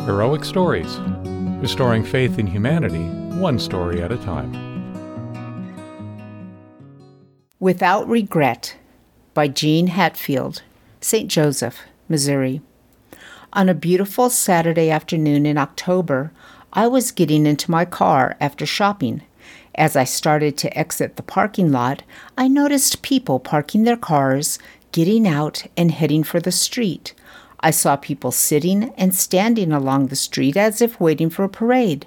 Heroic Stories, restoring faith in humanity, one story at a time. Without Regret by Jean Hatfield, St. Joseph, Missouri. On a beautiful Saturday afternoon in October, I was getting into my car after shopping. As I started to exit the parking lot, I noticed people parking their cars, getting out, and heading for the street. I saw people sitting and standing along the street as if waiting for a parade.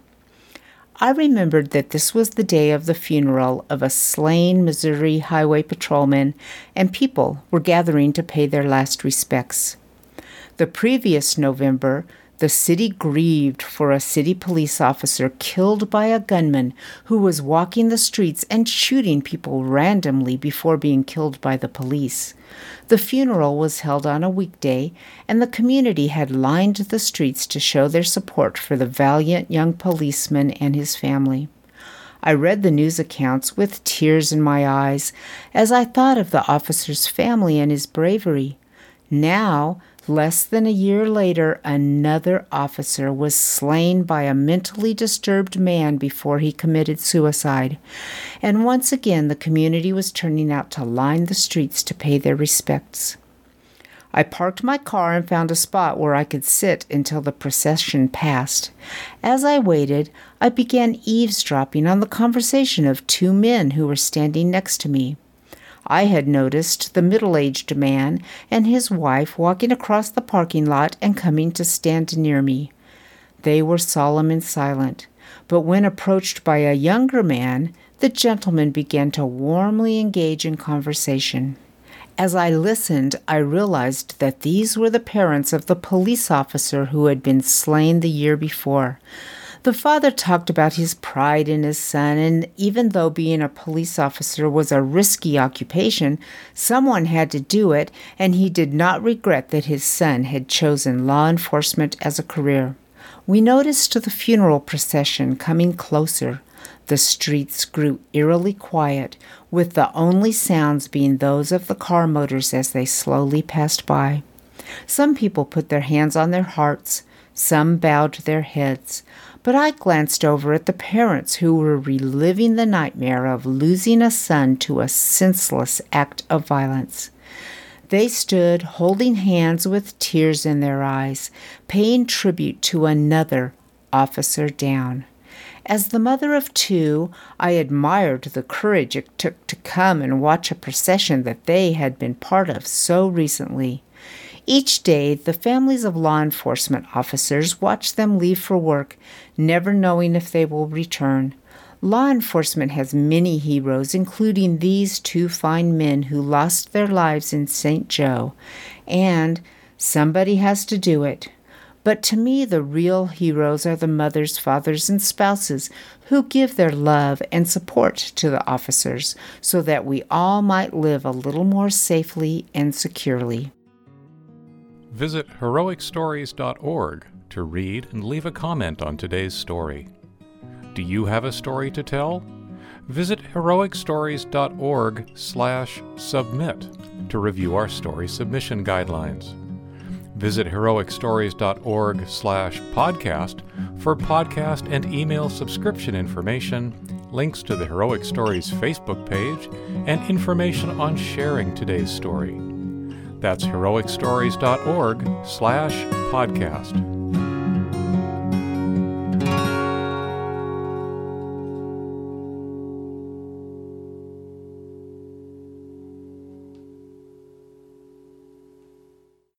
I remembered that this was the day of the funeral of a slain Missouri highway patrolman, and people were gathering to pay their last respects. The previous November, the city grieved for a city police officer killed by a gunman who was walking the streets and shooting people randomly before being killed by the police. The funeral was held on a weekday, and the community had lined the streets to show their support for the valiant young policeman and his family. I read the news accounts with tears in my eyes as I thought of the officer's family and his bravery. Now, less than a year later, another officer was slain by a mentally disturbed man before he committed suicide. And once again, the community was turning out to line the streets to pay their respects. I parked my car and found a spot where I could sit until the procession passed. As I waited, I began eavesdropping on the conversation of two men who were standing next to me. I had noticed the middle-aged man and his wife walking across the parking lot and coming to stand near me. They were solemn and silent, but when approached by a younger man, the gentleman began to warmly engage in conversation. As I listened, I realized that these were the parents of the police officer who had been slain the year before. The father talked about his pride in his son, and even though being a police officer was a risky occupation, someone had to do it, and he did not regret that his son had chosen law enforcement as a career. We noticed the funeral procession coming closer. The streets grew eerily quiet, with the only sounds being those of the car motors as they slowly passed by. Some people put their hands on their hearts, some bowed their heads. But I glanced over at the parents who were reliving the nightmare of losing a son to a senseless act of violence. They stood holding hands with tears in their eyes, paying tribute to another officer down. As the mother of two, I admired the courage it took to come and watch a procession that they had been part of so recently. Each day, the families of law enforcement officers watch them leave for work, never knowing if they will return. Law enforcement has many heroes, including these two fine men who lost their lives in St. Joe, and somebody has to do it. But to me, the real heroes are the mothers, fathers, and spouses who give their love and support to the officers so that we all might live a little more safely and securely. Visit heroicstories.org to read and leave a comment on today's story. Do you have a story to tell? Visit heroicstories.org/submit to review our story submission guidelines. Visit heroicstories.org/podcast for podcast and email subscription information, links to the Heroic Stories Facebook page, and information on sharing today's story. That's heroicstories.org/podcast.